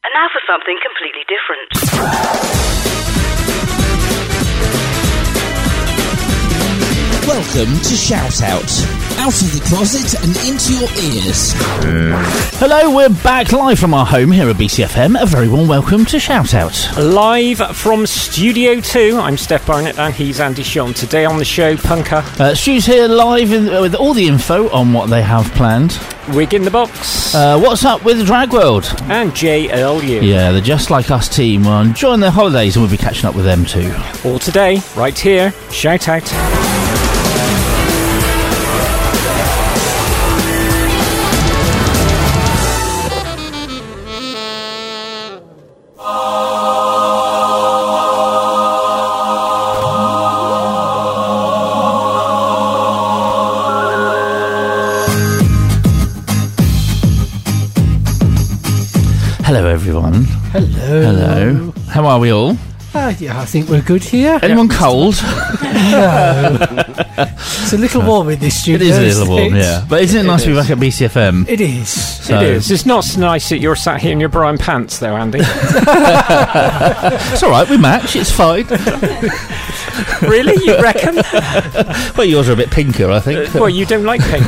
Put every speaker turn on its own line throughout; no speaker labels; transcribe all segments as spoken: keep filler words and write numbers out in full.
And now for something completely different.
Welcome to Shout Out. Out of the closet and into your ears.
Hello, we're back live from our home here at B C F M. A very warm welcome to Shout Out.
Live from Studio two, I'm Steph Barnett and he's Andy Sean. Today on the show, Punker.
Uh, Stu's here live in, uh, with all the info on what they have planned.
Wig in the Box.
Uh, what's up with Drag World?
And J L U.
Yeah, the Just Like Us team are enjoying their holidays and we'll be catching up with them too.
All today, right here, Shout Out.
Hello, everyone.
Hello.
Hello. How are we all?
Uh, yeah, I think we're good here.
Anyone cold?
No. It's a little warm in this studio.
It is a little warm, yeah. But isn't it, it nice is. to be back at B C F M?
It is.
So.
It is. It's not nice that you're sat here in your bra and pants, though, Andy.
It's all right. We match. It's fine.
Really? You reckon?
Well, yours are a bit pinker, I think.
Uh, well, you don't like pink.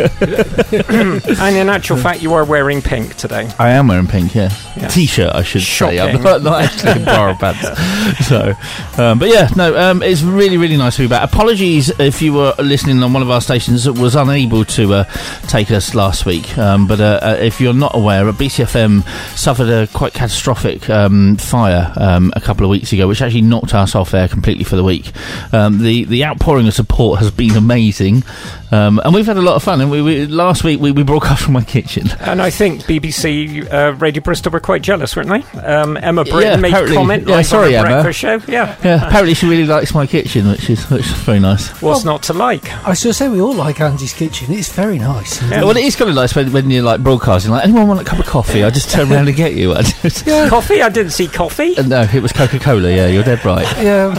And in actual fact, you are wearing pink today.
I am wearing pink, yeah. yeah. T-shirt, I should
Shocking.
say. I'm not, not actually in bra and pants. So, um, but yeah, no, um, it's really, really nice to be back. Apologies if you were listening on one of our stations that was unable to uh, take us last week. Um, but uh, uh, if you're not aware, B C F M suffered a quite catastrophic um, fire um, a couple of weeks ago, which actually knocked us off air completely for the week. Um, the the outpouring of support has been amazing, um, and we've had a lot of fun. And we, we last week we, we broadcast from my kitchen,
and I think B B C uh, Radio Bristol were quite jealous, weren't they? Um, Emma Britton
yeah,
made a comment
yeah,
like
sorry,
on the
Emma.
breakfast show. Yeah,
yeah. Apparently she really likes my kitchen, which is which is very nice.
What's
well,
not to like?
I was going to say we all like Andy's kitchen. It's very nice.
Yeah, well, it is kind of nice when, when you're like broadcasting. Like, anyone want a cup of coffee? I just turn around and get you. I just,
yeah. Coffee? I didn't see coffee.
Uh, no, it was Coca-Cola. Yeah, you're dead right.
Yeah,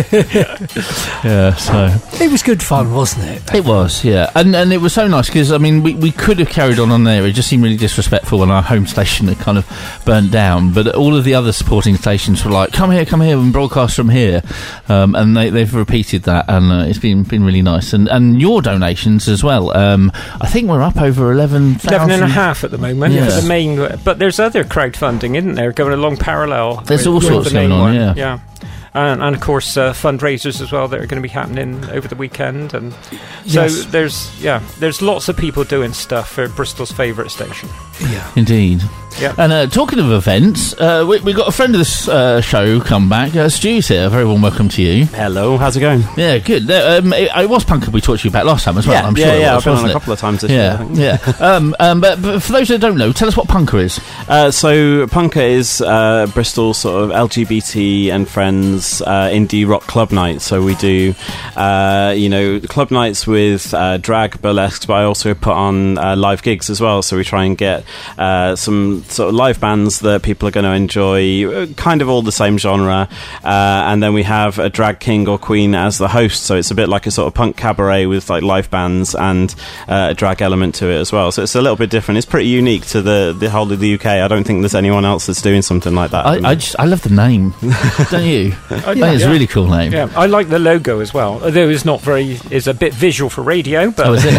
yeah. So
it was good fun, wasn't it?
It was, yeah, and and it was so nice because I mean we, we could have carried on on there. It just seemed really disrespectful when our home station had kind of burnt down. But all of the other supporting stations were like, "Come here, come here, and broadcast from here," um, and they they've repeated that, and uh, it's been been really nice. And and your donations as well. Um, I think we're up over eleven thousand.
Eleven and a half at the moment.
Yeah.
For the main, but there's other crowdfunding, isn't there, going along parallel?
There's
with,
all sorts
the
going on.
one.
Yeah,
yeah. And, and of course uh, fundraisers as well that are going to be happening over the weekend, and so
yes.
there's yeah there's lots of people doing stuff for Bristol's favourite station.
Yeah,
indeed.
Yeah.
And uh, talking of events, uh, we we got a friend of this uh, show come back. Uh, Stu's here. A very warm welcome to you.
Hello, how's it going?
Yeah, good. Uh, um, it, it was Punker we talked to you about last time as well.
Yeah,
I'm
yeah,
sure.
yeah.
It was,
I've been on a
it?
couple of times this
yeah,
year.
Yeah, um, um, but, but for those that don't know, tell us what Punker is.
Uh, so Punker is uh, Bristol's sort of L G B T and friends uh, indie rock club night. So we do, uh, you know, club nights with uh, drag, burlesque, but I also put on uh, live gigs as well. So we try and get uh, some sort of live bands that people are going to enjoy, kind of all the same genre, uh, and then we have a drag king or queen as the host, so it's a bit like a sort of punk cabaret with like live bands and uh, a drag element to it as well, so it's a little bit different. It's pretty unique to the, the whole of the U K. I don't think there's anyone else that's doing something like that.
I, I just I love the name, don't you? I think
yeah,
it's
yeah.
a really cool name.
Yeah, I like the logo as well, although it's not very, it's a bit visual for radio, but
oh, is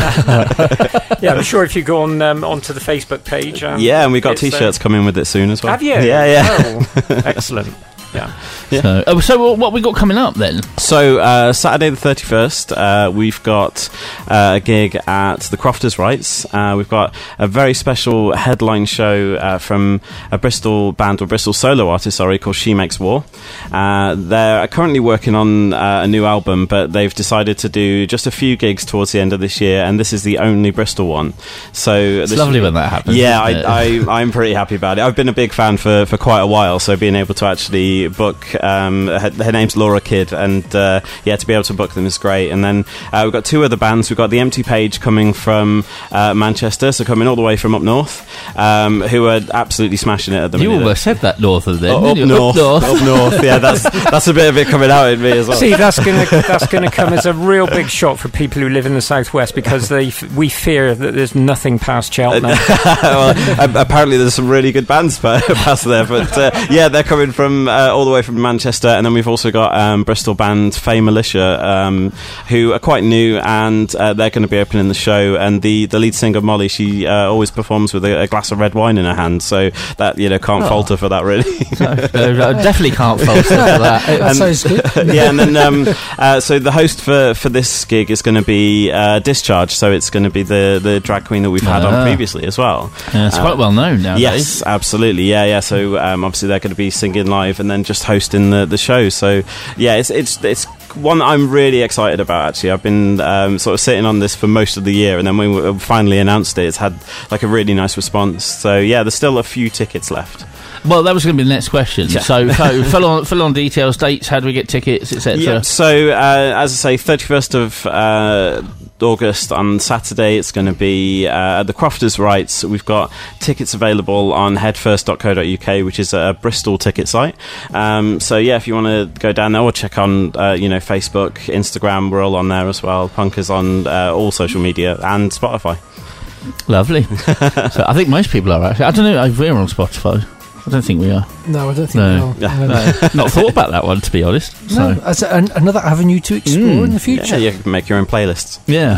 it?
yeah, I'm sure if you go on um, onto the Facebook page, um,
yeah, and we've got t-shirts
uh,
coming with it soon as well.
Have you?
Yeah, yeah.
Oh, excellent. Yeah.
yeah. So, oh, so what we got coming up then?
So uh, Saturday the thirty-first, uh, we've got uh, a gig at the Crofters Rights. Uh, we've got a very special headline show uh, from a Bristol band, or Bristol solo artist, sorry, called She Makes War. Uh, they're currently working on uh, a new album, but they've decided to do just a few gigs towards the end of this year, and this is the only Bristol one. So
it's lovely when that happens.
Yeah, I, I, I'm pretty happy about it. I've been a big fan for, for quite a while, so being able to actually actually book. Um, her, her name's Laura Kidd, and uh, yeah, to be able to book them is great. And then uh, we've got two other bands. We've got the Empty Page coming from uh, Manchester, so coming all the way from up north, um, who are absolutely smashing it at the
You
minute.
almost said that northern then.
Oh, up,
didn't you?
north,
up north,
up north. Yeah, that's that's a bit of it coming out in me as well.
See, that's going to that's going to come as a real big shock for people who live in the southwest, because they f- we fear that there's nothing past Cheltenham.
Well, apparently there's some really good bands past there, but uh, yeah, they're coming from uh, all the way from Manchester. And then we've also got um, Bristol band Faye Militia, um, who are quite new, and uh, they're going to be opening the show. And the, the lead singer Molly, she uh, always performs with a, a glass of red wine in her hand, so that, you know, can't
Oh.
falter for that, really.
no, no, I definitely can't falter for that.
That
And-
sounds good.
Yeah, and then um, uh, so the host for, for this gig is going to be uh, Discharge, so it's going to be the, the drag queen that we've had
Ah.
on previously as well.
Yeah, it's
Uh,
quite well known nowadays.
Yes, absolutely. Yeah, yeah. So um, obviously they're going to be singing live and then just hosting the, the show. So yeah, it's it's it's one that I'm really excited about. Actually, I've been um, sort of sitting on this for most of the year, and then when we finally announced it, it's had like a really nice response. So yeah, there's still a few tickets left.
Well, that was going to be the next question.
Yeah.
So, so full on, full on details, dates, how do we get tickets, et cetera.
Yeah. So uh, as I say, thirty-first of Uh, August on Saturday, it's going to be uh, at the Crofters Rights. We've got tickets available on headfirst dot co dot U K, which is a Bristol ticket site. Um, so yeah, if you want to go down there or check on uh, you know, Facebook, Instagram, we're all on there as well. Punkers on uh, all social media and Spotify.
Lovely. So I think most people are actually. I don't know if we're on Spotify. I don't think we are.
No, I don't think
No.
we are.
Yeah.
No.
No, not thought about that one, to be honest. So.
No, as a, an, another avenue to explore
Mm.
in the future.
Yeah, you can make your own playlists.
Yeah.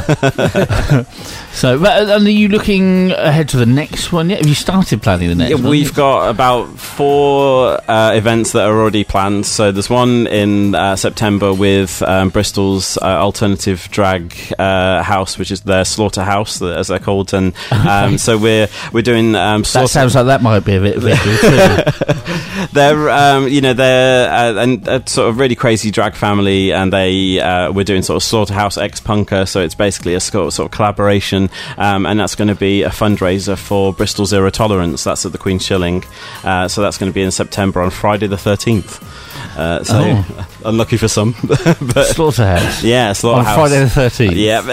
So, but, and are you looking ahead to the next one yet? Have you started planning the next
Yeah,
one?
we've got about four uh, events that are already planned. So there's one in uh, September with um, Bristol's uh, alternative drag uh, house, which is their Slaughterhouse, as they're called. And um, so we're we're doing um,
That
slaughter-
sounds like that might be a bit visual too.
they're um, you know they're uh, an, a sort of really crazy drag family, and they uh, we're doing sort of Slaughterhouse X Punker, so it's basically a sort of, sort of collaboration, um, and that's going to be a fundraiser for Bristol Zero Tolerance. That's at the Queen's Shilling, uh, so that's going to be in September on Friday the thirteenth. Uh, so
Oh.
unlucky for some, but
Slaughterhouse.
yeah,
On
Slaughterhouse
Friday the thirteenth.
Yeah,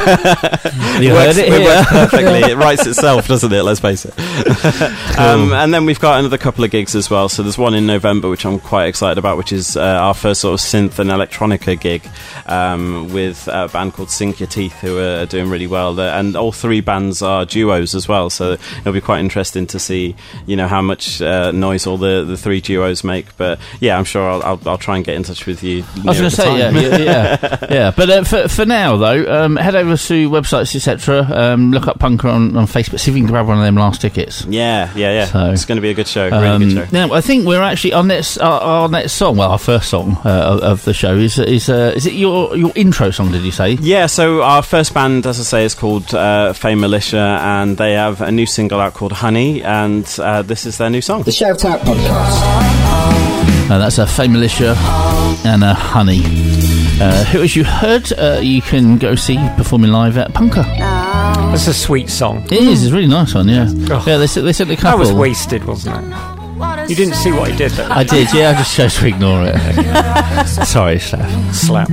You
works,
heard it
it
here.
works perfectly. It writes itself, doesn't it? Let's face it. um, and then we've got another couple of gigs as well. So there's one in November, which I'm quite excited about, which is uh, our first sort of synth and electronica gig um, with a band called Sink Your Teeth, who are doing really well. They're, and all three bands are duos as well, so it'll be quite interesting to see, you know, how much uh, noise all the, the three duos make. But yeah, I'm sure I'll, I'll, I'll try and get in touch with you.
I was going to say, yeah, yeah, yeah, yeah. But uh, for for now, though, um, head over to websites, et cetera. Um, look up Punker on, on Facebook. See if you can grab one of them last tickets.
Yeah, yeah, yeah.
So,
it's going to be a good show. Really
Um,
good show.
now, I think we're actually on next our, our next song. Well, our first song uh, of, of the show is is uh, is it your your intro song? Did you say?
Yeah, so our first band, as I say, is called uh, Faye Militia, and they have a new single out called Honey, and uh, this is their new song.
The Shout Out Podcast.
Uh, that's a Faye Militia and a Honey. Uh, who, as you heard, uh, you can go see performing live at Punker.
That's a sweet song.
It is. It's a really nice one. Yeah.
Oh.
Yeah. They sent they sent a
That
couple.
was wasted, wasn't it? You didn't see what he did, though.
I did. Yeah. I just chose to ignore it. Sorry, Steph.
Slap.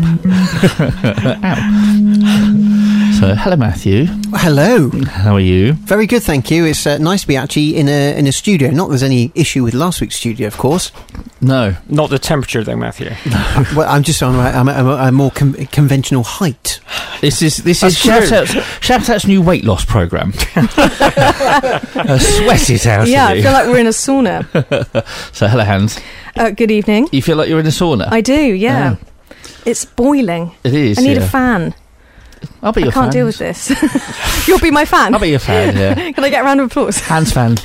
So, hello, Matthew.
Hello.
How are you?
Very good, thank you. It's uh, nice to be actually in a in a studio. Not that there's any issue with last week's studio, of course.
No.
Not the temperature, though, Matthew.
Well, I'm just on a, I'm a, I'm a, a more com- conventional height.
This is this is
That's
shout
true.
out's, shout out's new weight loss program. uh, sweat it out.
Yeah,
of
I
you.
feel like we're in a sauna.
So, hello, Hans.
Uh, good evening.
You feel like you're in a sauna?
I do, yeah. It's boiling.
It is.
I need
yeah.
a fan.
I'll be
I
your
can't
fan.
deal with this. You'll be my fan.
I'll be your fan. Yeah.
Can I get a round of applause?
Hans fan.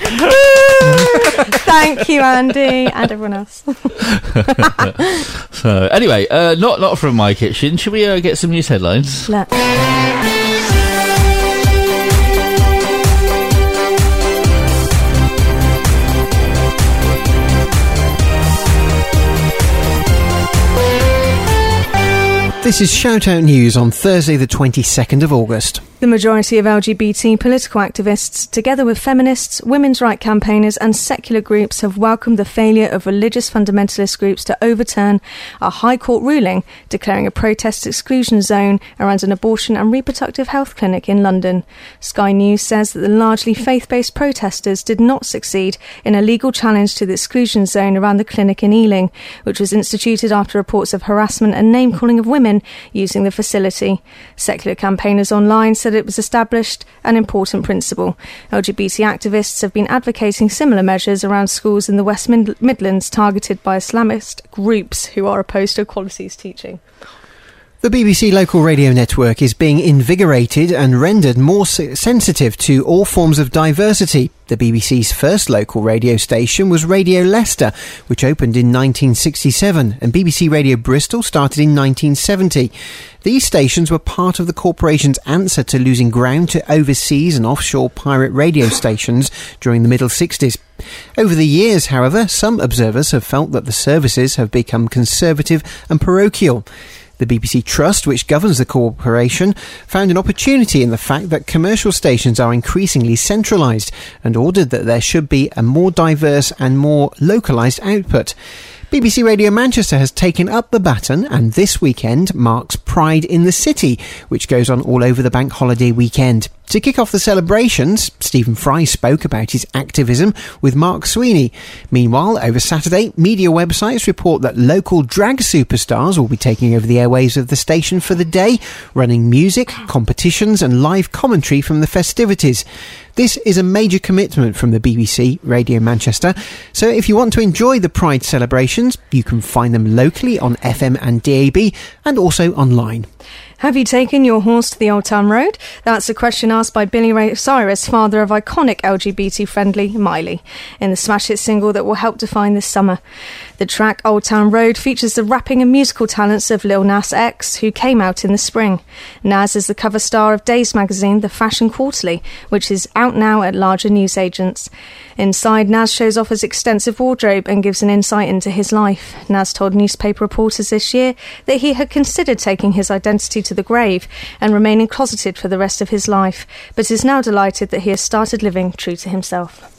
Thank you, Andy, and everyone else.
So anyway, uh, not not from my kitchen. Should we uh, get some news headlines?
Let-
This is Shout Out News on Thursday, the twenty-second of August.
The majority of L G B T political activists, together with feminists, women's rights campaigners and secular groups, have welcomed the failure of religious fundamentalist groups to overturn a High Court ruling declaring a protest exclusion zone around an abortion and reproductive health clinic in London. Sky News says that the largely faith-based protesters did not succeed in a legal challenge to the exclusion zone around the clinic in Ealing, which was instituted after reports of harassment and name-calling of women using the facility. Secular campaigners online said it was established an important principle. L G B T activists have been advocating similar measures around schools in the West Mid- Midlands targeted by Islamist groups who are opposed to equalities teaching.
The B B C local radio network is being invigorated and rendered more se- sensitive to all forms of diversity. The B B C's first local radio station was Radio Leicester, which opened in nineteen sixty-seven, and B B C Radio Bristol started in nineteen seventy. These stations were part of the corporation's answer to losing ground to overseas and offshore pirate radio stations during the middle sixties. Over the years, however, some observers have felt that the services have become conservative and parochial. The B B C Trust, which governs the corporation, found an opportunity in the fact that commercial stations are increasingly centralised and ordered that there should be a more diverse and more localised output. B B C Radio Manchester has taken up the baton, and this weekend marks Pride in the City, which goes on all over the bank holiday weekend. To kick off the celebrations, Stephen Fry spoke about his activism with Mark Sweeney. Meanwhile, over Saturday, media websites report that local drag superstars will be taking over the airwaves of the station for the day, running music, competitions and live commentary from the festivities. This is a major commitment from the B B C Radio Manchester, so if you want to enjoy the Pride celebrations, you can find them locally on F M and D A B and also online.
Have you taken your horse to the Old Town Road? That's a question asked by Billy Ray Cyrus, father of iconic L G B T-friendly Miley, in the smash hit single that will help define this summer. The track Old Town Road features the rapping and musical talents of Lil Nas X, who came out in the spring. Nas is the cover star of Days magazine, The Fashion Quarterly, which is out now at larger newsagents. Inside, Nas shows off his extensive wardrobe and gives an insight into his life. Nas told newspaper reporters this year that he had considered taking his identity to the grave and remaining closeted for the rest of his life, but is now delighted that he has started living true to himself.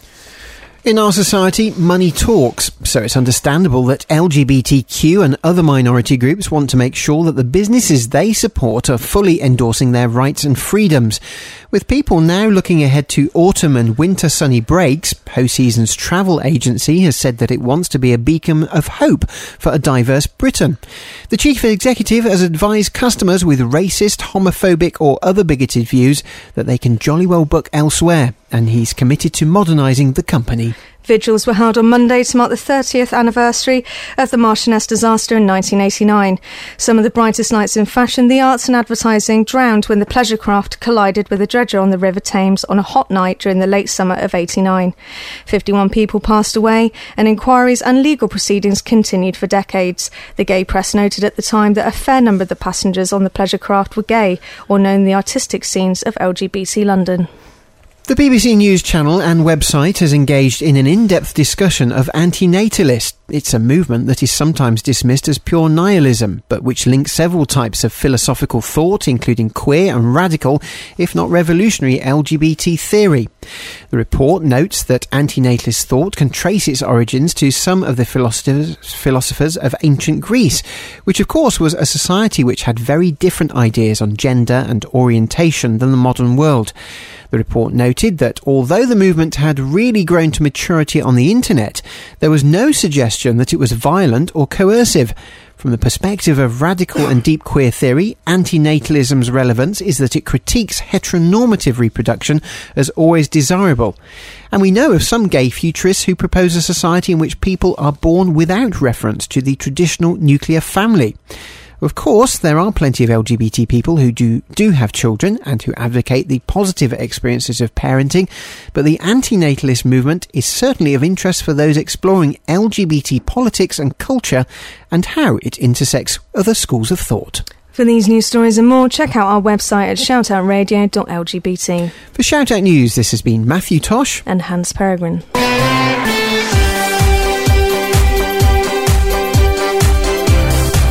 In our society, money talks, so it's understandable that L G B T Q and other minority groups want to make sure that the businesses they support are fully endorsing their rights and freedoms. With people now looking ahead to autumn and winter sunny breaks, Ho Seasons Travel Agency has said that it wants to be a beacon of hope for a diverse Britain. The chief executive has advised customers with racist, homophobic or other bigoted views that they can jolly well book elsewhere, and he's committed to modernising the company.
Vigils were held on Monday to mark the thirtieth anniversary of the Marchioness disaster in nineteen eighty-nine. Some of the brightest lights in fashion, the arts and advertising drowned when the pleasure craft collided with a dredger on the River Thames on a hot night during the late summer of eighty-nine. fifty-one people passed away, and inquiries and legal proceedings continued for decades. The gay press noted at the time that a fair number of the passengers on the pleasure craft were gay or known the artistic scenes of L G B T London.
The B B C News channel and website has engaged in an in-depth discussion of anti-natalist. It's a movement that is sometimes dismissed as pure nihilism, but which links several types of philosophical thought, including queer and radical, if not revolutionary, L G B T theory. The report notes that anti-natalist thought can trace its origins to some of the philosophers, philosophers of ancient Greece, which of course was a society which had very different ideas on gender and orientation than the modern world. The report noted that although the movement had really grown to maturity on the internet, there was no suggestion that it was violent or coercive. From the perspective of radical and deep queer theory, antinatalism's relevance is that it critiques heteronormative reproduction as always desirable. And we know of some gay futurists who propose a society in which people are born without reference to the traditional nuclear family. Of course, there are plenty of L G B T people who do, do have children and who advocate the positive experiences of parenting, but the antinatalist movement is certainly of interest for those exploring L G B T politics and culture and how it intersects other schools of thought.
For these news stories and more, check out our website at shout out radio dot L G B T.
For Shout Out News, this has been Matthew Tosh
and Hans Peregrine.
Shout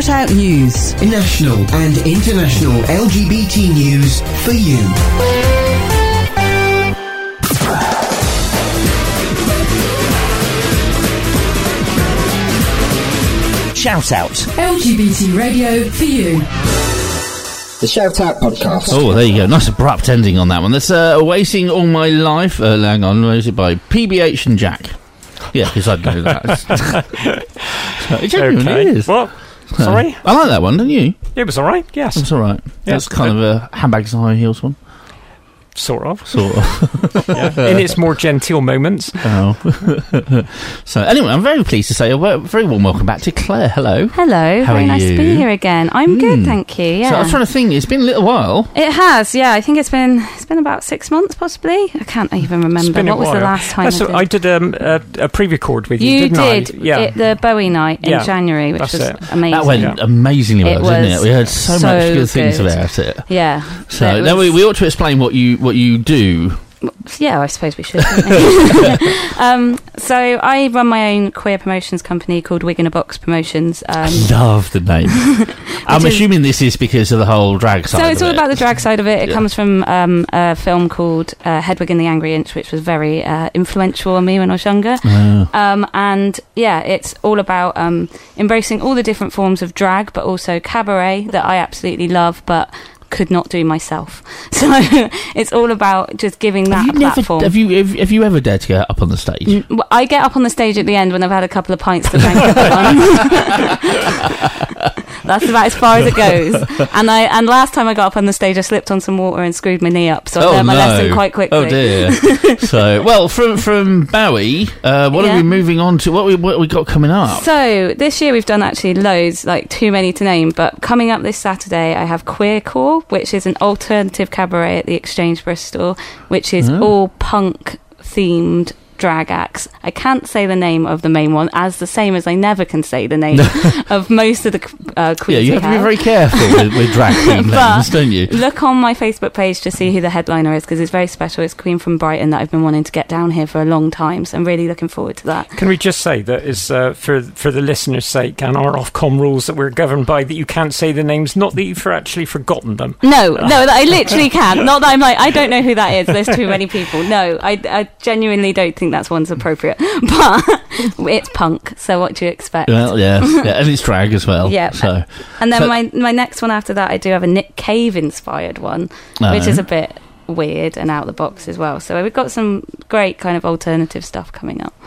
Shout Out News.
National and international L G B T news for you. Shout Out.
L G B T radio for you.
The Shout Out podcast.
Oh, there you go. Nice abrupt ending on that one. That's uh, Waiting All My Life. Uh, hang on, where is it by P B H and Jack? Yeah, because I know that. It genuinely
Okay.
is.
What?
So,
Sorry?
I like that one, don't you?
It was all right, yes.
It's all right.
Yeah.
That's kind of a handbags and high heels one.
Sort of.
Sort of.
Yeah. In its more genteel moments.
Oh. So, anyway, I'm very pleased to say a w- very warm welcome back to Claire. Hello.
Hello,
How
very
are
nice
you?
to be here again. I'm
Mm.
good, thank you. Yeah.
So, I was trying to think, it's been a little while.
It has, yeah. I think it's been it's been about six months, possibly. I can't even
It's
remember.
been a
What was the
while.
last time
Uh, so
I did?
I did um, a, a pre-record with you,
You
didn't
did
I? Yeah.
it, the Bowie night in
Yeah,
January, which
that's
was
it.
amazing.
That went
Yeah.
amazingly well,
It
didn't
was
it? We heard so,
so
much good things
good.
about it.
Yeah.
So,
It
now we,
was-
we ought to explain what you what you do.
Yeah, I suppose we should. don't we? um, so I run my own queer promotions company called Wig in a Box Promotions. Um,
Love the name. I'm
is-
assuming this is because of the whole drag side
So it's
of
all
it.
about the drag side of it. It
Yeah.
comes from um, a film called uh, Hedwig and the Angry Inch, which was very uh, influential on me when I was younger.
Oh.
Um, and yeah, it's all about um, embracing all the different forms of drag, but also cabaret that I absolutely love, but could not do myself. So it's all about just giving that
Have you,
a
never,
platform.
have, you, have, have you ever dared to get up on the stage?
N- well, I get up on the stage at the end when I've had a couple of pints to thank everyone. That's about as far as it goes. And I and last time I got up on the stage, I slipped on some water and screwed my knee up. So I
Oh,
learned my
no.
lesson quite quickly.
Oh dear. So, well, from from Bowie, uh, what
Yeah.
are we moving on to? What we what we got coming up?
So this year we've done actually loads, like too many to name. But coming up this Saturday, I have Queercore, which is an alternative cabaret at the Exchange Bristol, which is
Oh.
all punk themed drag acts. I can't say the name of the main one, as the same as I never can say the name of most of the uh, queens.
Yeah, you
we
have to be very careful with, with drag queen
But
names, don't you?
Look on my Facebook page to see who the headliner is, because it's very special. It's Queen from Brighton that I've been wanting to get down here for a long time, so I'm really looking forward to that.
Can we just say that is uh, for for the listeners' sake and our Ofcom rules that we're governed by, that you can't say the names, not that you've actually forgotten them.
No, no, that I literally can't. Not that I'm like, I don't know who that is. There's too many people. No, I, I genuinely don't think that's one's appropriate. But it's punk, so what do you expect?
Well, yeah, yeah, and it's drag as well.
Yeah.
So,
And then
So-
my my next one after that, I do have a Nick Cave inspired one, which
Oh.
is a bit weird and out of the box as well. So we've got some great kind of alternative stuff coming up.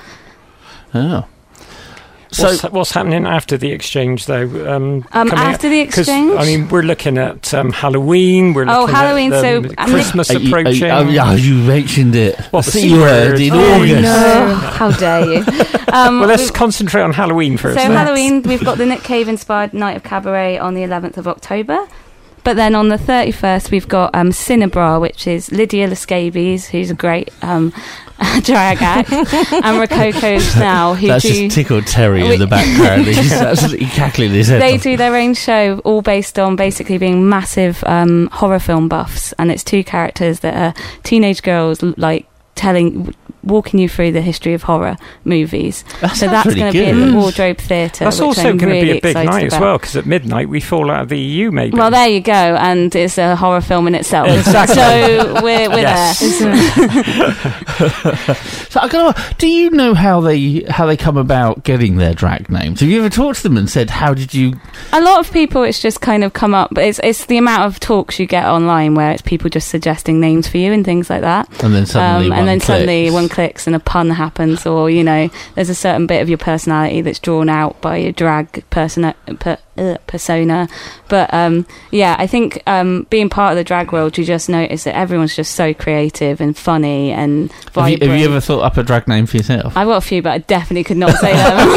oh. So,
What's, what's happening after the exchange, though? Um,
Um,
coming
after
up-
the
'cause,
exchange?
I mean, we're looking at um, Halloween. We're
Oh,
looking
Halloween,
at
so-
um,
and
Christmas
Are you- are you-
approaching.
oh, yeah, you mentioned it.
What,
the
the
C
C
word
word?
in
Oh,
August.
No, how dare you? Um,
well, let's
we've-
concentrate on Halloween first.
So
then.
Halloween, we've got the Nick Cave inspired Night of Cabaret on the eleventh of October. But then on the thirty-first, we've got um, Cinebra, which is Lydia Lescabies, who's a great um, drag act, and Rococo Now, who
That's
do...
just tickled Terry
We-
in the background. He's absolutely cackling his head
They
off.
do their own show, all based on basically being massive um, horror film buffs, and it's two characters that are teenage girls, l- like telling, walking you through the history of horror movies.
That
so
sounds
that's
really
going to be at
good.
the Wardrobe Theatre.
That's
which
also
I'm
going to
really
be a big
excited
night as
about.
well, because at midnight we fall out of the E U, maybe.
Well, there you go, and it's a horror film in itself.
Exactly.
So we're, we're
Yes.
there.
So I gotta, do you know how they how they come about getting their drag names? Have you ever talked to them and said, how did you...
A lot of people, it's just kind of come up. But it's it's the amount of talks you get online where it's people just suggesting names for you and things like that.
And then suddenly
um,
one
and then
clicks.
suddenly one clicks and a pun happens, or you know, there's a certain bit of your personality that's drawn out by your drag persona. Per, uh, persona. But um, yeah, I think um, being part of the drag world, you just notice that everyone's just so creative and funny and
Have you,
vibrant.
have you ever thought up a drag name for yourself?
I've got a few, but I definitely could not say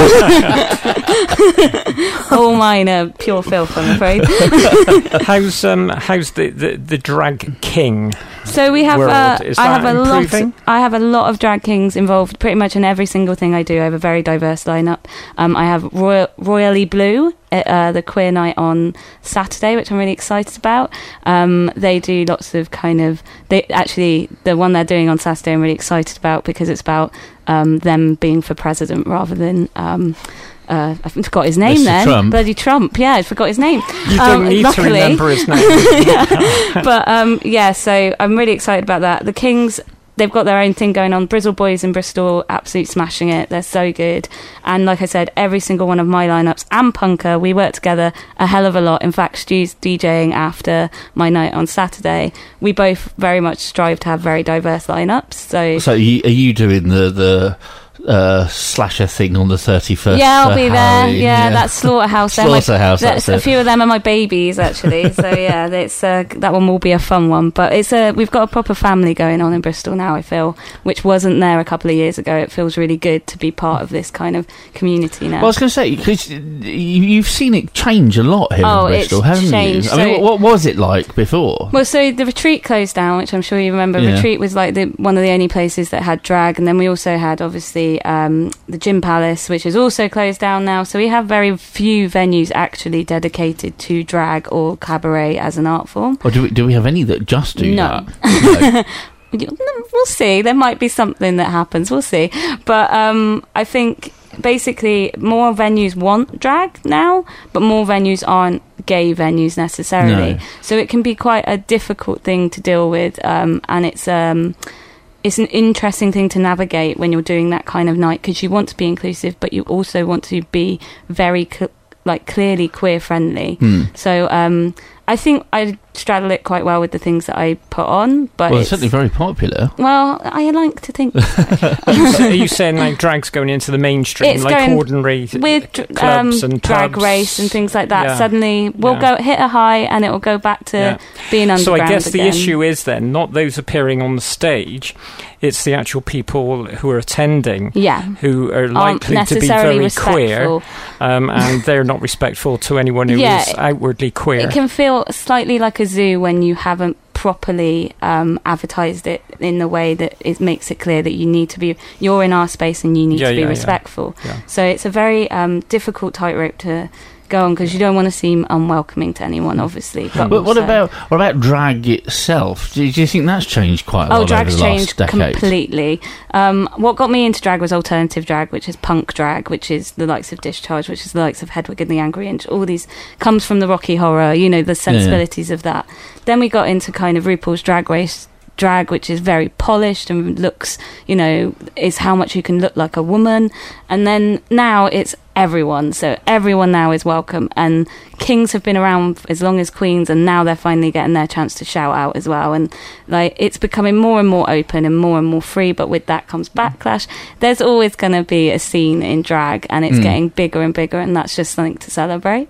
them. All mine are pure filth, I'm afraid.
how's um how's the, the, the drag king?
So we have,
world?
uh,
Is
I
that
have a lot.
improving?
I have a lot of drag kings involved, pretty much in every single thing I do. I have a very diverse lineup. Um, I have Royal, Royally Blue at uh, the Queer Night on Saturday, which I'm really excited about. Um, they do lots of kind of. They actually the one they're doing on Saturday, I'm really excited about because it's about um, them being for president rather than. Um, Uh, I forgot his name
Mister
then.
Trump.
Bloody Trump, yeah, I forgot his name.
You
Um,
don't need
luckily.
to remember his name.
Yeah. But um, yeah, so I'm really excited about that. The Kings, they've got their own thing going on. Brizzle Boys in Bristol, absolute smashing it. They're so good. And like I said, every single one of my lineups and Punker, we work together a hell of a lot. In fact, Stu's DJing after my night on Saturday. We both very much strive to have very diverse lineups. So,
So you, are you doing the the uh, slasher thing on the thirty-first?
yeah, I'll
uh,
be there.
Halloween?
Yeah, that's Slaughterhouse. They're my-
Slaughterhouse.
That's
That's
a
it.
few of them are my babies, actually. So yeah, it's uh, that one will be a fun one. But it's a we've got a proper family going on in Bristol now. I feel, which wasn't there a couple of years ago. It feels really good to be part of this kind of community now.
Well, I was going to say, because you've seen it change a lot here
Oh,
in Bristol,
it's
haven't
changed.
you? I mean,
So-
what, what was it like before?
Well, so the Retreat closed down, which I'm sure you remember.
Yeah.
Retreat was like the, one of the only places that had drag, and then we also had obviously um, the Gym Palace, which is also closed down now. So we have very few venues actually dedicated to drag or cabaret as an art form.
Or do we, do we have any that just do
No.
that? No.
We'll see. There might be something that happens. We'll see. But um, I think basically more venues want drag now, but more venues aren't gay venues necessarily.
No.
So it can be quite a difficult thing to deal with, um, and it's um, it's an interesting thing to navigate when you're doing that kind of night, because you want to be inclusive, but you also want to be very cl- like clearly queer friendly.
Hmm.
So um, I think I straddle it quite well with the things that I put on. But
Well,
it's
it's certainly very popular.
well, I like to think
Are you, sa- are you saying like drag's going into the mainstream,
It's
like
going
ordinary
with dr-
clubs
um,
and
drag
pubs?
race and things like that.
Yeah.
Suddenly, we'll
Yeah.
go hit a high, and it will go back to
Yeah.
being underground.
So I guess the
again.
issue is then not those appearing on the stage; it's the actual people who are attending,
yeah,
who are
aren't
likely to be
necessarily
very queer,
respectful.
um, and they're not respectful to anyone who is
Yeah,
outwardly queer.
It can feel slightly like a zoo when you haven't properly um, advertised it in the way that it makes it clear that you need to be, you're in our space and you need
Yeah,
to be
yeah, yeah.
respectful.
Yeah.
So it's a very um, difficult tightrope to go on, because you don't want to seem unwelcoming to anyone, obviously. But,
But what
also-
about what about drag itself? Do you, do you think that's changed quite a
Oh,
lot
drag's
over the last
changed
decade?
completely. Um, what got me into drag was alternative drag, which is punk drag, which is the likes of Discharge, which is the likes of Hedwig and the Angry Inch. All these comes from the Rocky Horror, you know, the sensibilities of that. Then we got into kind of RuPaul's Drag Race drag, which is very polished and looks, you know, is how much you can look like a woman. And then now it's everyone, so everyone now is welcome, and kings have been around as long as queens, and now they're finally getting their chance to shout out as well. And like, it's becoming more and more open and more and more free, but with that comes backlash. There's always going to be a scene in drag, and it's
Mm.
getting bigger and bigger, and that's just something to celebrate.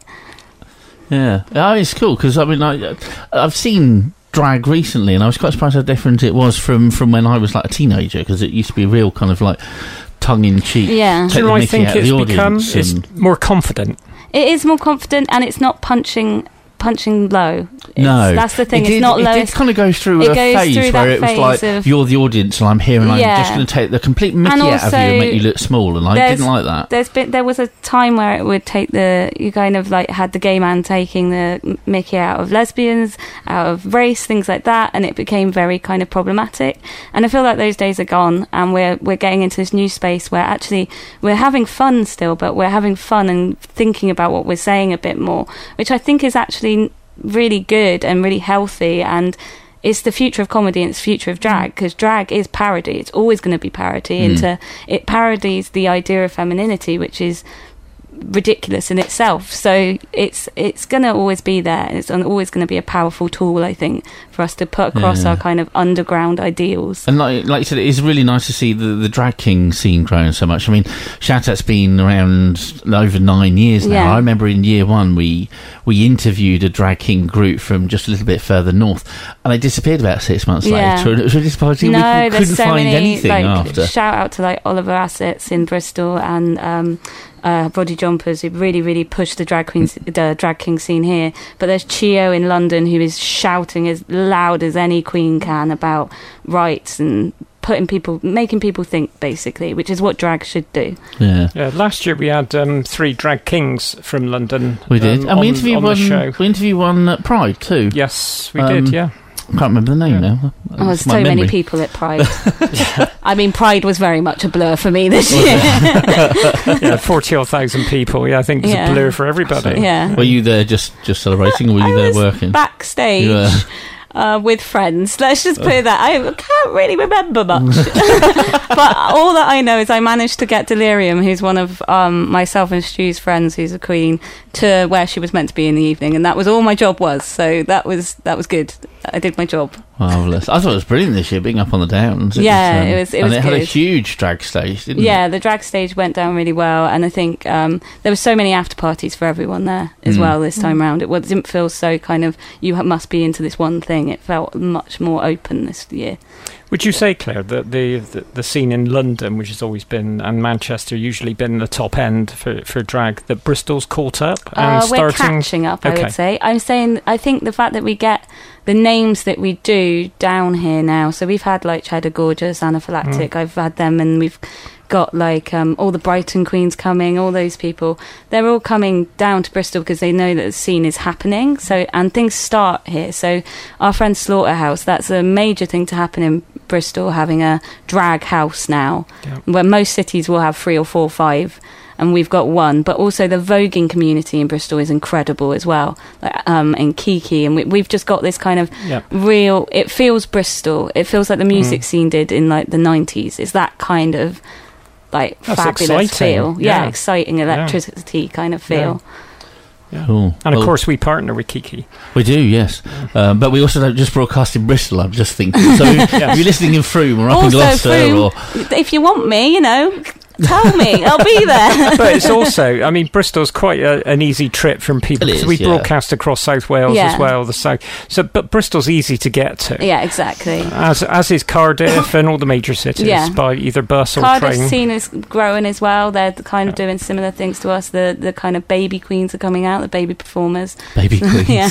Yeah, oh, it's cool because I mean, I, I've seen drag recently, and I was quite surprised how different it was from, from when I was like a teenager, because it used to be a real kind of like tongue in cheek.
Yeah.
Take
Do you
the
know, I
mickey
think
out of
it's
the
become
audience
it's
and-
more confident.
It is more confident, and it's not punching punching low. It's,
No,
that's the thing.
It
it's
did,
not
it
lowest.
did kind of go through
It
a
goes
phase
through
where
that
it was
phase
like,
of-
you're the audience and I'm here and I'm
Yeah.
just going to take the complete mickey
And
out of you and
also,
make you look small, and I
there's-
didn't like that.
There's been there was a time where it would take the you kind of like had the gay man taking the mickey out of lesbians, out of race, things like that, and it became very kind of problematic. And I feel like those days are gone, and we're we're getting into this new space where actually we're having fun still, but we're having fun and thinking about what we're saying a bit more, which I think is actually really good and really healthy, and it's the future of comedy and it's the future of drag, because drag is parody. It's always going to be parody.
Mm.
Into it parodies the idea of femininity, which is ridiculous in itself. So it's it's going to always be there, and it's always going to be a powerful tool, I think, for us to put across
Yeah.
our kind of underground ideals.
And like, like you said, it's really nice to see the, the drag king scene growing so much. I mean, Shout Out's been around over nine years now.
Yeah.
I remember in year one we we interviewed a drag king group from just a little bit further north, and they disappeared about six months
Yeah.
later. And it was really surprising.
No,
we couldn't
there's so
find
many.
anything
Like,
after.
shout out to like Oliver Assets in Bristol and um, uh, Body Jumpers, who really, really pushed the drag queen, the drag king scene here. But there's Chio in London, who is shouting as loud as any queen can about rights and putting people, making people think, basically, which is what drag should do.
Yeah.
Yeah, last year we had um, three drag kings from London.
We did,
um,
and we
on-
interviewed
on
one.
the show.
We interviewed one at Pride too.
Yes, we
Um,
did. Yeah,
I can't remember the name now.
Oh, there's so
My
many
memory.
people at Pride. I mean, Pride was very much a blur for me this year.
Yeah, forty odd thousand people. Yeah, I think it's
Yeah.
a blur for everybody.
Yeah.
Were you there just, just celebrating, or were you
I
there
was
working?
backstage.
You were-
Uh, with friends. Let's just put it that. I can't really remember much. But all that I know is I managed to get Delirium, who's one of um, myself and Stu's friends, who's a queen, to where she was meant to be in the evening, and that was all my job was. So that was that was good. I did my job.
Marvellous. I thought it was brilliant this year, being up on the Downs.
Yeah,
um,
it was- it
and
was
it had a
good.
huge drag stage, didn't
Yeah,
it?
the drag stage went down really well, and I think um, there were so many after parties for everyone there as
Mm.
well this time round. It wa- didn't feel so kind of you ha- must be into this one thing. It felt much more open this year.
Would you say, Claire, that the, the the scene in London, which has always been, and Manchester usually been the top end for, for drag, that Bristol's caught up and
Uh, we're
starting?
catching up, I
Okay.
would say. I'm saying, I think the fact that we get the names that we do down here now. So we've had like Cheddar Gorgeous, Anaphylactic.
Mm.
I've had them, and we've got like um, all the Brighton Queens coming. All those people, they're all coming down to Bristol because they know that the scene is happening. So and things start here. So our friend Slaughterhouse, that's a major thing to happen in Bristol, having a drag house now,
Yeah.
where most cities will have three or four, or five. And we've got one, but also the voguing community in Bristol is incredible as well, like, um, in Kiki, and we, we've just got this kind of
Yeah.
real. It feels Bristol. It feels like the music
Mm.
scene did in like the nineties. It's that kind of like
That's
fabulous
exciting.
feel. Yeah,
Yeah.
exciting electricity kind of feel.
Cool.
And of
Well,
course, we partner with Kiki.
we do, yes. Um, but we also don't just broadcast in Bristol, I'm just thinking. So if if you're listening in Frome or up in
Also,
Gloucester,
Frome,
or
if you want me, you know, tell me. I'll be there.
But it's also, I mean, Bristol's quite a, an easy trip from people
It
because
is,
we
yeah.
broadcast across South Wales
Yeah.
as well, the south. So, but Bristol's easy to get to,
Yeah, exactly.
as as is Cardiff and all the major cities
Yeah.
by either bus or
Cardiff's
train.
scene is growing as well. They're kind of doing similar things to us. The the kind of baby queens are coming out, the baby performers.
baby queens.
Yeah.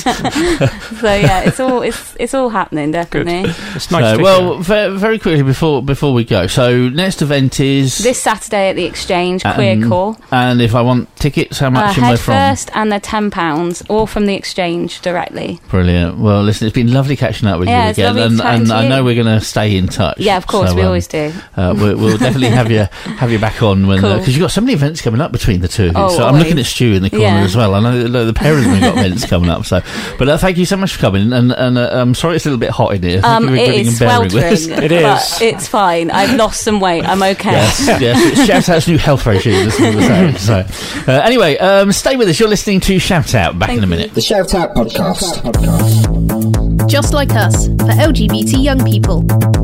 So yeah, it's all it's it's all happening definitely.
It's nice.
So,
to
well,
hear.
ve- very quickly before before we go. So next event is
This Saturday at the Exchange,
Um,
Queer Core.
And if I want tickets, how
Uh,
much am I
head
from?
first, and they're ten pounds, all from the Exchange directly.
Brilliant. Well, listen, it's been lovely catching up with
Yeah,
you
it's
again,
lovely
and,
chatting
and
to
I
you.
know we're going to stay in touch.
Yeah, of course,
So,
we
um,
always do.
Uh, we'll, we'll definitely have you have you back on when because
Cool.
you've got so many events coming up between the two of you.
Oh,
so I'm
always.
looking at Stu in the corner
Yeah.
as well. I know that the pair of them have got events coming up. So, but uh, thank you so much for coming. And, and uh, I'm sorry it's a little bit hot in here. Thank
Um,
you for
it
grinning
is
and bearing with us.
sweltering.
It
but
is.
it's fine. I've lost some weight. I'm okay.
Yes, yes. Shout out's new health regime. As we were saying. So, uh, anyway, um, stay with us. You're listening to Shout Out. Back
Thank
in a
you.
minute.
The Shout Out Podcast.
Just like us, for L G B T young people.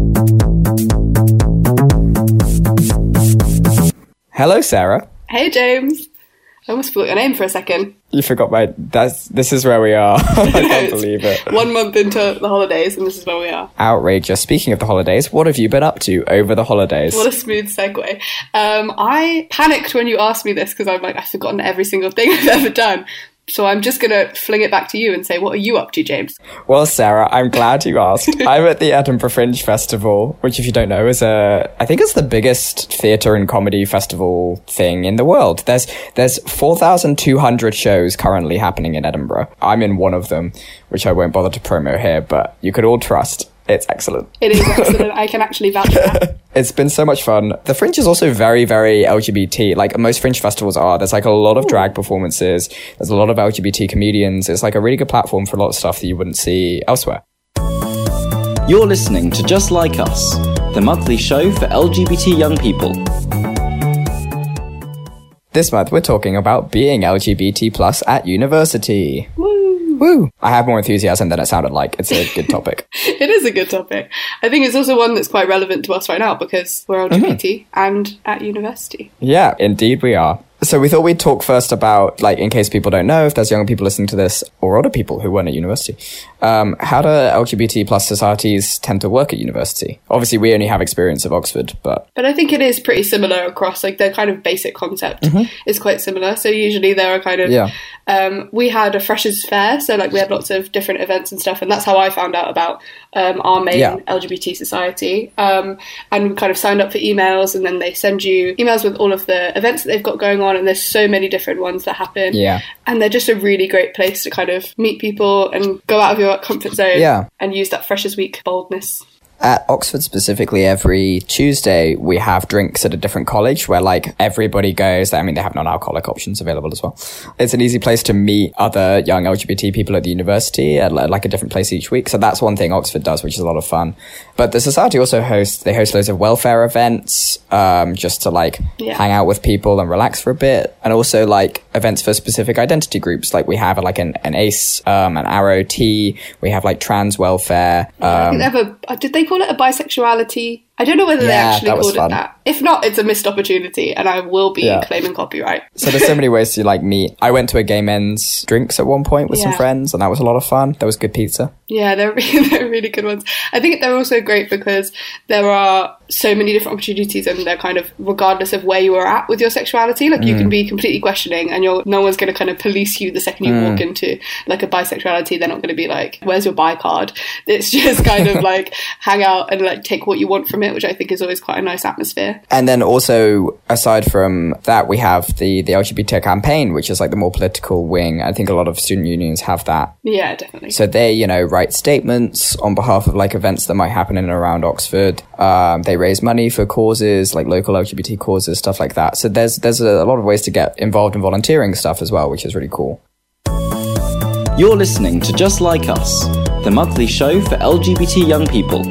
Hello, Sarah.
Hey, James. I almost forgot your name for a second.
You forgot my. That's. This is where we are. I can't believe it.
One month into the holidays, and this is where we are.
Outrageous. Speaking of the holidays, what have you been up to over the holidays?
What a smooth segue. Um, I panicked when you asked me this because I'm like, I've forgotten every single thing I've ever done. So I'm just going to fling it back to you and say, what are you up to, James?
Well, Sarah, I'm glad you asked. I'm at the Edinburgh Fringe Festival, which, if you don't know, is a, I think it's the biggest theatre and comedy festival thing in the world. There's, there's four thousand two hundred shows currently happening in Edinburgh. I'm in one of them, which I won't bother to promo here, but you could all trust. It's excellent.
It is excellent. I can actually vouch for that.
It's been so much fun. The Fringe is also very, very L G B T. Like most Fringe festivals are. There's like a lot of drag performances. There's a lot of L G B T comedians. It's like a really good platform for a lot of stuff that you wouldn't see elsewhere.
You're listening to Just Like Us, the monthly show for L G B T young people.
This month we're talking about being L G B T plus at university. Woo! Woo! I have more enthusiasm than it sounded like. It's a good topic.
It is a good topic. I think it's also one that's quite relevant to us right now because we're L G B T mm-hmm. and at university.
Yeah, indeed we are. So we thought we'd talk first about, like, in case people don't know, if there's younger people listening to this, or older people who weren't at university, um, how do L G B T plus societies tend to work at university? Obviously, we only have experience of Oxford, but...
But I think it is pretty similar across, like, the kind of basic concept mm-hmm. is quite similar. So usually there are kind of...
Yeah.
Um, we had a freshers fair, so, like, we had lots of different events and stuff, and that's how I found out about um, our main yeah. L G B T society. Um, and we kind of signed up for emails, and then they send you emails with all of the events that they've got going on, one, and there's so many different ones that happen.
Yeah.
And they're just a really great place to kind of meet people and go out of your comfort zone
yeah.
and use that Freshers Week boldness.
At Oxford specifically, every Tuesday we have drinks at a different college where like everybody goes. I mean, they have non-alcoholic options available as well. It's an easy place to meet other young L G B T people at the university at like a different place each week. So that's one thing Oxford does, which is a lot of fun. But the society also hosts, they host loads of welfare events, um, just to like yeah. hang out with people and relax for a bit. And also like events for specific identity groups. Like we have like an, an A C E, um, an Arrow T. We have like trans welfare. Um,
yeah, I think they have a, did they call it a bisexuality? I don't know whether
yeah,
they actually called
fun.
it that. If not, it's a missed opportunity, and I will be
yeah.
claiming copyright.
So there's so many ways to like meet. I went to a gay men's drinks at one point with
yeah.
some friends, and that was a lot of fun. There was good pizza.
Yeah, they're really, they're really good ones. I think they're also great because there are so many different opportunities, and they're kind of regardless of where you are at with your sexuality. Like mm. you can be completely questioning, and you're no one's going to kind of police you the second you mm. walk into like a bisexuality. They're not going to be like, "Where's your bi card?" It's just kind of like hang out and like take what you want from it, which I think is always quite a nice atmosphere.
And then also, aside from that, we have the the L G B T campaign, which is like the more political wing. I think a lot of student unions have that.
Yeah, definitely.
So they, you know, write statements on behalf of like events that might happen in and around Oxford. Um, they raise money for causes, like local L G B T causes, stuff like that. So there's there's a lot of ways to get involved in volunteering stuff as well, which is really cool.
You're listening to Just Like Us, the monthly show for L G B T young people.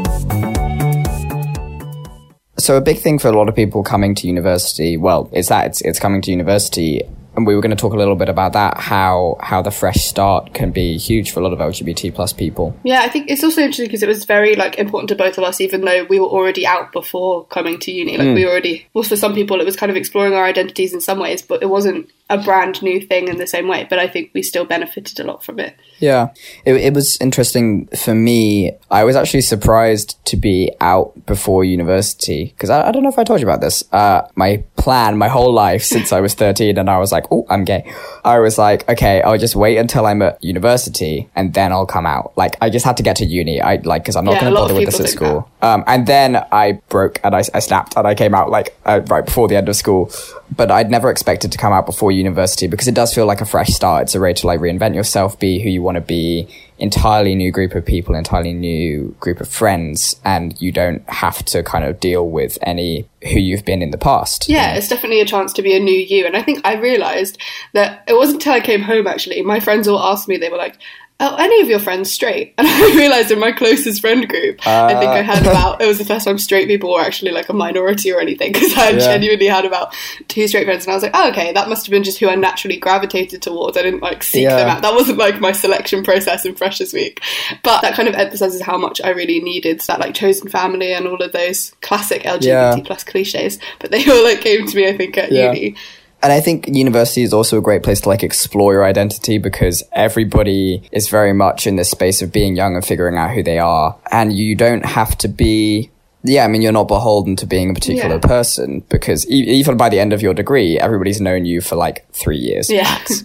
So a big thing for a lot of people coming to university, well, it's that it's it's coming to university. And we were going to talk a little bit about that, how how the fresh start can be huge for a lot of L G B T plus people.
Yeah, I think it's also interesting because it was very like important to both of us, even though we were already out before coming to uni. Like mm. we already, well, for some people it was kind of exploring our identities in some ways, but it wasn't a brand new thing in the same way. But I think we still benefited a lot from it.
Yeah, it, it was interesting for me. I was actually surprised to be out before university because I, I don't know if I told you about this. Uh, my plan, my whole life since I was thirteen, and I was like, oh, I'm gay. I was like, okay, I'll just wait until I'm at university and then I'll come out. Like, I just had to get to uni. I like because I'm not
yeah,
going to bother with this at school. Um, and then I broke and I, I snapped and I came out like uh, right before the end of school. But I'd never expected to come out before university because it does feel like a fresh start. It's a way to like reinvent yourself, be who you want to be, entirely new group of people, entirely new group of friends, and you don't have to kind of deal with any who you've been in the past.
Yeah,
you know?
It's definitely a chance to be a new you. And I think I realised that it wasn't until I came home, actually, my friends all asked me, they were like, are any of your friends straight? And I realised in my closest friend group, uh, I think I had about, it was the first time straight people were actually like a minority or anything, because I yeah. genuinely had about two straight friends, and I was like, oh, okay, that must have been just who I naturally gravitated towards. I didn't like seek yeah. them out. That wasn't like my selection process in Freshers Week. But that kind of emphasises how much I really needed that like chosen family and all of those classic L G B T yeah. plus cliches. But they all like came to me, I think, at yeah. uni.
And I think university is also a great place to like explore your identity because everybody is very much in this space of being young and figuring out who they are. And you don't have to be, yeah, I mean, you're not beholden to being a particular yeah. person because e- even by the end of your degree, everybody's known you for like three years
yeah.
max.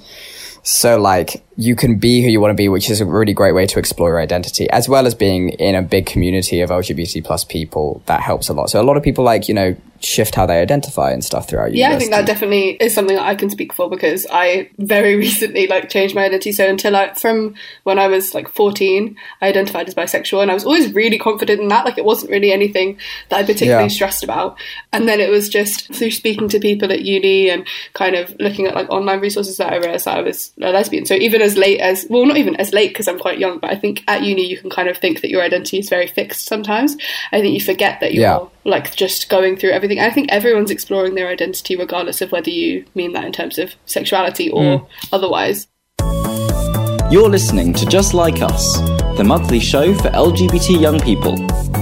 So like you can be who you want to be, which is a really great way to explore your identity, as well as being in a big community of L G B T plus people. That helps a lot. So a lot of people like, you know, shift how they identify and stuff throughout university.
Yeah, I think that definitely is something that I can speak for because I very recently like changed my identity. So until I, from when I was like fourteen, I identified as bisexual, and I was always really confident in that. Like it wasn't really anything that I particularly yeah. stressed about. And then it was just through speaking to people at uni and kind of looking at like online resources that I realised that I was a lesbian. So even as late as, well, not even as late because I'm quite young, but I think at uni you can kind of think that your identity is very fixed sometimes. I think you forget that you're yeah. like just going through everything. I think everyone's exploring their identity regardless of whether you mean that in terms of sexuality or mm. otherwise.
You're listening to Just Like Us, the monthly show for L G B T young people.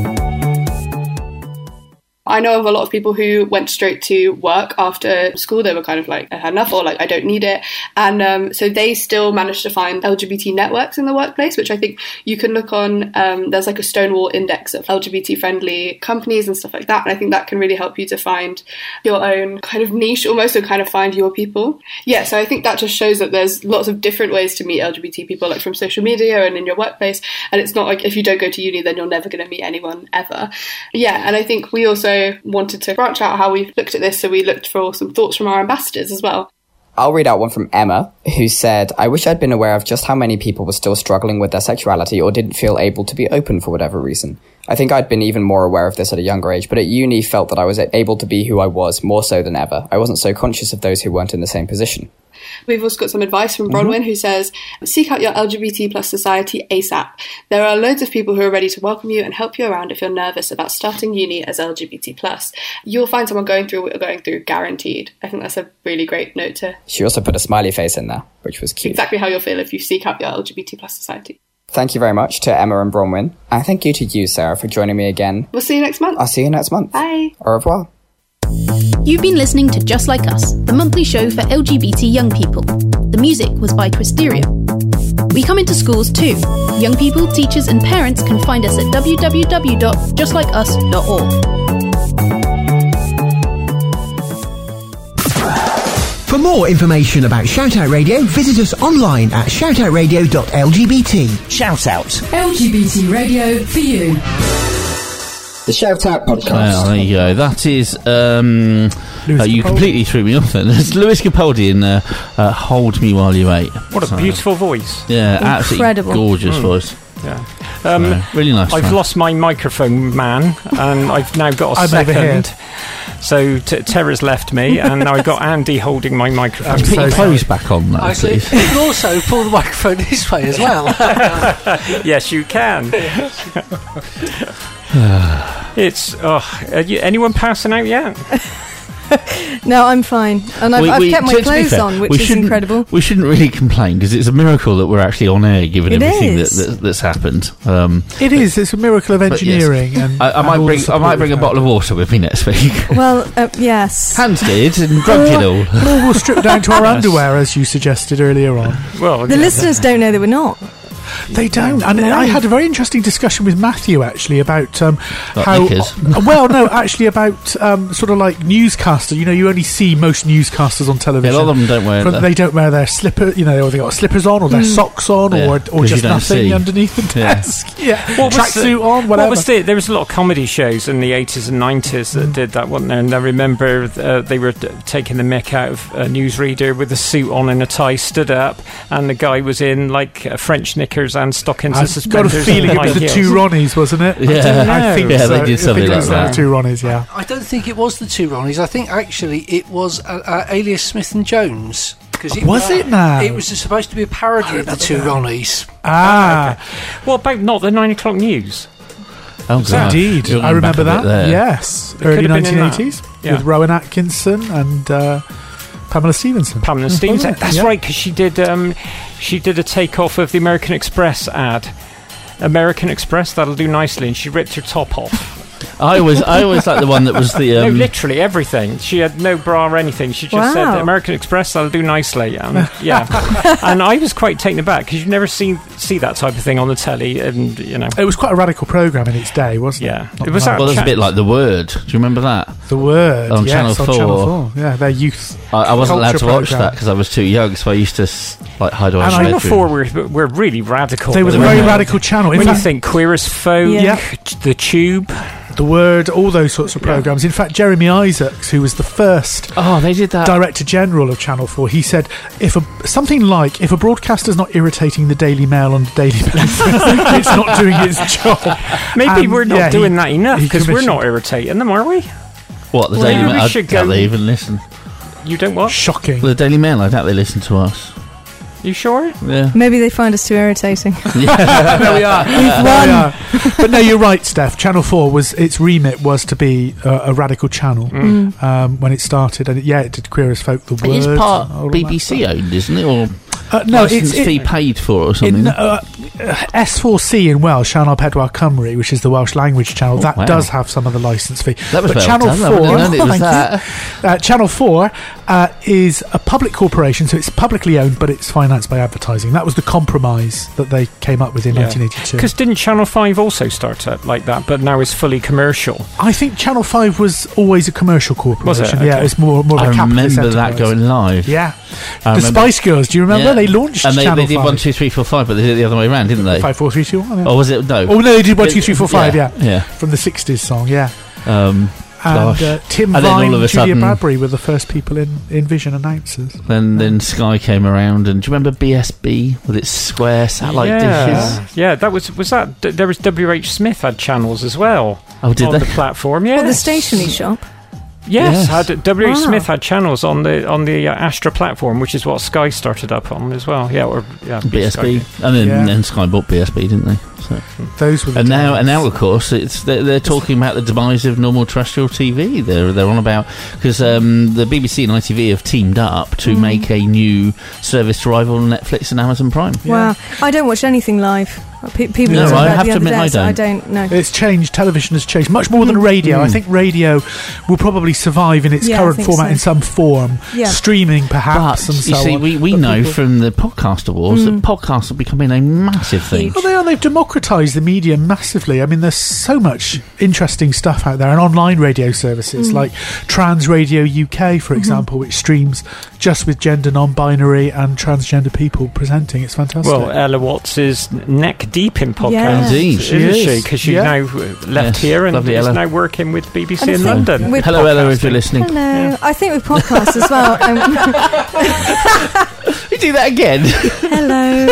I know of a lot of people who went straight to work after school. They were kind of like, I had enough, or like, I don't need it. And um, so they still managed to find L G B T networks in the workplace, which I think you can look on. Um, there's like a Stonewall index of L G B T friendly companies and stuff like that. And I think that can really help you to find your own kind of niche, almost, and kind of find your people. Yeah, so I think that just shows that there's lots of different ways to meet L G B T people, like from social media and in your workplace. And it's not like if you don't go to uni, then you're never going to meet anyone ever. Yeah, and I think we also also wanted to branch out how we've looked at this, so we looked for some thoughts from our ambassadors as well.
I'll read out one from Emma, who said, I wish I'd been aware of just how many people were still struggling with their sexuality or didn't feel able to be open for whatever reason. I think I'd been even more aware of this at a younger age, but at uni felt that I was able to be who I was more so than ever. I wasn't so conscious of those who weren't in the same position.
We've also got some advice from Bronwyn, mm-hmm. who says, seek out your L G B T plus society ASAP. There are loads of people who are ready to welcome you and help you around if you're nervous about starting uni as L G B T plus. You'll find someone going through what you're going through, guaranteed. I think that's a really great note to...
She also put a smiley face in there, which was cute.
Exactly how you'll feel if you seek out your L G B T plus society.
Thank you very much to Emma and Bronwyn. And thank you to you, Sarah, for joining me again.
We'll see you next month.
I'll see you next month.
Bye.
Au revoir.
You've been listening to Just Like Us, the monthly show for L G B T young people. The music was by Twisteria. We come into schools too. Young people, teachers and parents can find us at w w w dot just like us dot org.
For more information about Shoutout Radio, visit us online at shoutout radio dot l g b t.
Shout out.
L G B T radio for you.
The Shout Out Podcast.
Well, there you go. That is... Um, uh, you completely threw me off then. It's Lewis Capaldi in uh, uh, Hold Me While You Wait.
What a
so,
beautiful voice.
Yeah,
incredible.
Absolutely gorgeous
mm.
voice.
Yeah. Um,
so, really nice.
I've
man.
lost my microphone man, and I've now got a
I'm
second.
overheard.
So t- Tara's left me, and now I've got Andy holding my microphone.
Put your clothes back on, that,
Actually,
please.
you can also pull the microphone this way as well.
Yes, you can. It's oh, are you, anyone passing out yet?
No, I'm fine, and I've,
We-
I've
we-
kept my
to- to be
clothes
fair,
on, which
we
is
shouldn't-
incredible.
We shouldn't really complain because it's a miracle that we're actually on air, given
It
everything that,
is.
that, that's happened. Um,
It is. It's a miracle of
but yes.
engineering. and,
I, I
and
might
all
bring.
the
I might
support
bring a
we've
bottle of water with me next week.
Well, uh, yes.
Hans did and drunk it all.
had. Or we'll strip down to our underwear, as you suggested earlier on.
Well,
The
yeah.
listeners don't know that we're not.
They don't. And
No.
I had a very interesting discussion with Matthew, actually, about um,
Like
how...
knickers.
Well, no, actually about um, sort of like newscaster. You know, you only see most newscasters on
Yeah, a
television.
lot of them don't wear
From-
that.
they don't wear their slipper, you know, they got slippers on or their socks on
Yeah,
or, or
'cause
just
you don't
nothing
see.
underneath the
Yeah.
desk. Yeah,
What was the-
tracksuit on, whatever.
What was the, there was a lot of comedy shows in the eighties and nineties that did that, wasn't there? And I remember uh, they were d- taking the mick out of a newsreader with a suit on and a tie, stood up, and the guy was in like uh, French knickers and stockings and
I've got a
suspenders.
feeling
and
it was
high
the
heels.
two Ronnies, wasn't it?
Yeah.
I think
Yeah,
so.
they did
I
something
think it was
like
the
that.
two Ronnies, yeah. Uh,
I don't think it was the two Ronnies. I think actually it was uh, uh, Alias Smith and Jones. Cause it
Was it now?
It was supposed to be a parody of the two Ronnies.
Ah,
What about not the nine o'clock news?
Oh, God.
indeed.
You're
I
going back
remember
a bit
that.
there.
Yes.
It
Early
could have been in
nineteen eighties
that. Yeah.
with Rowan Atkinson and uh, Pamela Stevenson.
Pamela Stevenson.
Wasn't it?
That's
Yeah.
right, because she did. Um, she did a takeoff of the American Express ad. American Express, that'll do nicely, and she ripped her top off.
I always, I always like the one that was the.
no,
Um,
literally everything. She had no bra or anything. She just
Wow.
said American Express, that'll do nicely. And yeah, and I was quite taken aback because you've never seen see that type of thing on the telly, and you know,
It was quite a radical programme in its day, wasn't
yeah,
it? Not
it was.
now.
That
well, that's a
chat-
bit like The Word. Do you remember that?
The Word
on
yes,
Channel
on
four.
Channel four. Yeah, their youth.
I, I wasn't allowed to
culture
watch that
programme.
because I was too young, so I used to s- like hide away.
And
in
I-
my
Channel
bedroom.
Four were were really radical.
They was a
They
very
were.
radical channel. In
when you
fact,
think Queer as Folk,
Yeah.
The Tube.
The Word, all those sorts of programmes. In fact, Jeremy Isaacs, who was the first
Oh, they did that.
Director General of Channel four, he said, if a, something like, if a broadcaster's not irritating the Daily Mail on a daily basis, it's not doing its job.
Maybe
And,
we're not
yeah,
doing
he-
that enough
he
because we're
commissioned-
not irritating them, are we?
What the
Well,
Daily
maybe
Mail?
we
I
should
doubt
go-
they even listen.
You don't what?
Shocking.
The Daily Mail. I doubt they listen to us.
You sure?
Yeah.
Maybe they find us too irritating.
yeah. There we are.
We've
There we
won.
are. But no, you're right, Steph. Channel four was its remit was to be uh, a radical channel
Mm.
um, when it started, and it, yeah, it did Queer as Folk, The
It
Word.
is part
all of
B
that
B C
stuff.
owned, isn't it? Or
Uh, no,
license
it's
fee
it,
paid for or something.
in uh, S four C in Welsh, Sianel Pedwar Cymru, which is the Welsh language channel,
Oh,
that
wow.
does have some of the licence fee.
That was
but
well
Channel
done. I wouldn't
four,
have known it was
thank
that.
you. Uh, Channel four uh, is a public corporation, so it's publicly owned, but it's financed by advertising. That was the compromise that they came up with in
Yeah.
nineteen eighty-two.
Because didn't Channel five also start out like that, but now it's fully commercial?
I think Channel five was always a commercial corporation.
Was it?
Yeah,
Okay.
it's more, more of
I
a capitalist
remember that
enterprise.
going live.
Yeah.
I
The
remember-
Spice Girls, do you remember?
Yeah.
They launched
and they,
Channel
they did
five.
one, two, three, four, five, but they did it the other way around, didn't they?
Five, four, three, two, one. Yeah.
Or was it no?
Oh no, they did one, two, three, four, five. Yeah,
yeah.
from the sixties song. Yeah,
Um,
and uh, Tim
And then
Vine
all of
and
a
Julia
sudden-
Bradbury were the first people in, in Vision announcers.
Then then Sky came around, and do you remember B S B with its square satellite
yeah.
dishes?
Yeah, that was was that. d- There was W H Smith had channels as well.
Oh, did
on
they?
the platform? Yeah,
Well, the stationery shop.
Yes,
Yes.
Had, W H
Wow.
Smith had channels on the on the uh, Astra platform, which is what Sky started up on as well. Yeah, or yeah,
B S B,
Sky.
and then
Yeah.
then Sky bought B S B, didn't they? So.
Those were the
And now,
times.
and now, of course, it's they're, they're talking about the demise of normal terrestrial T V. They're they're on about because um, the B B C and I T V have teamed up to
Mm.
make a new service to rival Netflix and Amazon Prime.
Wow, I don't watch anything live. Pe- people
No,
talk
I
about
have
the
to
other
admit
day,
I
so I
don't.
don't know.
It's changed. Television has changed much more than radio. I
Mm.
think radio will probably survive in its
Yeah, I
current
think
format
so.
in some form.
Yeah.
Streaming, perhaps,
But
and
you
so
see,
on.
we, we
But
know
people-
from the podcast awards
Mm.
that podcasts are becoming a massive thing.
Well, they are. They've democratised the media massively. I mean, there's so much interesting stuff out there, and online radio services
Mm.
like Trans Radio U K, for
Mhm.
example, which streams just with gender non-binary and transgender people presenting. It's fantastic.
Well, Ella Watts is neck deep in podcasts,
Yeah.
Indeed,
she
isn't
is.
she? Because she's
Yeah.
now uh, left
Yes,
here and
lovely
is
Ella.
now working with B B C
And I
in
think
London.
with
Hello, Ella, if
podcasting.
you're listening.
Hello. I think with podcasts as well. Um,
You do that again.
hello.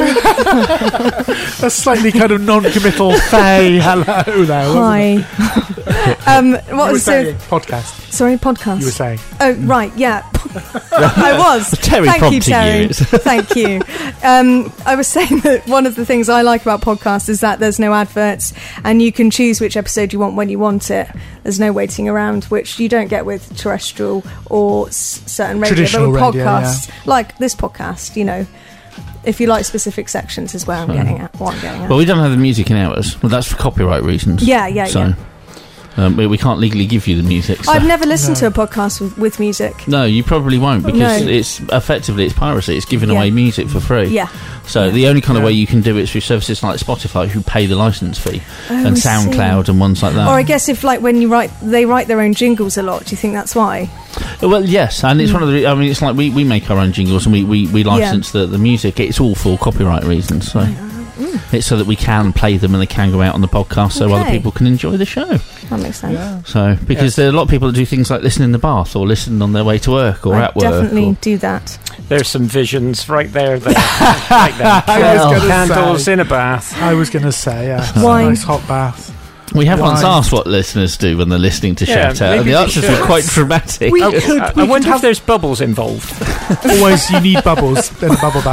a slightly kind of non-committal "Faye, hello" there. wasn't it?
Hi. um, what
You were
was
saying
the
podcast.
sorry podcast?
You were saying.
Oh right, yeah. I was.
Terry
Thank you,
prompting
Terry.
you.
Thank you. Um, I was saying that one of the things I like about podcasts is that there's no adverts, and you can choose which episode you want when you want it. There's no waiting around, which you don't get with terrestrial or s- certain radio.
Traditional
but with
radio,
podcasts, like this podcast, you know, if you like specific sections, is where I'm
Sure.
getting at. What I'm getting at.
Well, we don't have the music in ours. Well, that's for copyright reasons.
Yeah, yeah,
so,
yeah.
Um, we, we can't legally give you the music. So.
I've never listened
No.
to a podcast with, with music.
No, you probably won't because
No.
it's effectively it's piracy. It's giving
Yeah.
away music for free.
Yeah.
So
Yeah.
the only kind of
Yeah.
way you can do it is through services like Spotify, who pay the license fee,
Oh,
and
I see.
SoundCloud and ones like that.
Or I guess if, like, when you write, they write their own jingles a lot. Do you think that's why?
Well, yes, and it's one of the. I mean, it's like we, we make our own jingles and we, we, we license the, the music. It's all for copyright reasons. So it's so that we can play them and they can go out on the podcast, so other
Okay.
people can enjoy the show.
That makes sense.
Yeah.
So because
Yes.
there are a lot of people that do things like listen in the bath or listen on their way to work or
I
at work.
definitely
or-
do that.
There's some visions right there. there. Right there.
I was gonna
Candles
say.
in a bath.
I was going to say, yeah,
Wine.
a nice hot bath.
We have once
Wine.
asked what listeners do when they're listening to
Yeah,
Shout Out, and
maybe
the
they
answers
should.
were quite dramatic.
We
I,
could-
I,
we
I wonder
could
if there's bubbles involved.
Always, you need bubbles in a bubble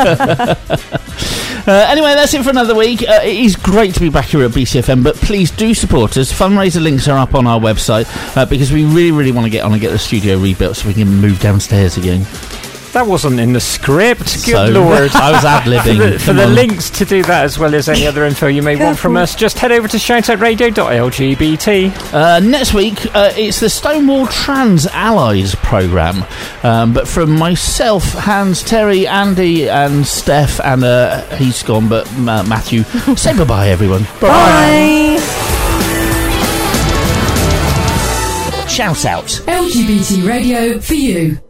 bath.
Uh, anyway, that's it for another week. Uh, it is great to be back here at B C F M, but please do support us. Fundraiser links are up on our website uh, because we really, really want to get on and get the studio rebuilt so we can move downstairs again.
That wasn't in the script. Good
So,
lord.
I was ad-libbing.
For the, for
Come
the
on.
links to do that, as well as any other info you may want from us, just head over to shoutout radio dot L G B T.
Uh, next week, uh, it's the Stonewall Trans Allies programme. Um, but from myself, Hans, Terry, Andy, and Steph, and uh, he's gone, but uh, Matthew, say bye-bye, everyone.
Bye.
Shout out.
L G B T radio for you.